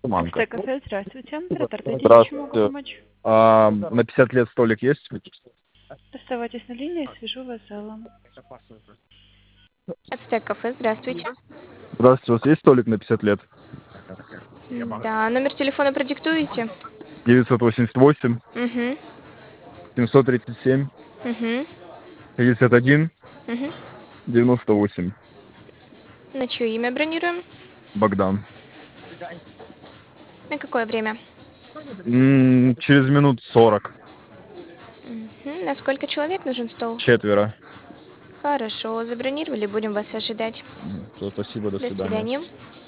Манка. Кафе, здравствуйте. Рапортуйте, чем могу Здравствуйте. помочь? На 50 лет столик есть? Оставайтесь на линии, свяжу вас с залом. Ацтек кафе, здравствуйте. Здравствуйте, у вас есть столик на 50 лет? Да, номер телефона продиктуете? 988 Угу, 737 угу, 51 угу. 98. На чье имя бронируем? Богдан. На какое время? Через минут 40. Угу. На сколько человек нужен стол? 4. Хорошо, забронировали, будем вас ожидать. Всё, спасибо, до До свидания. свидания.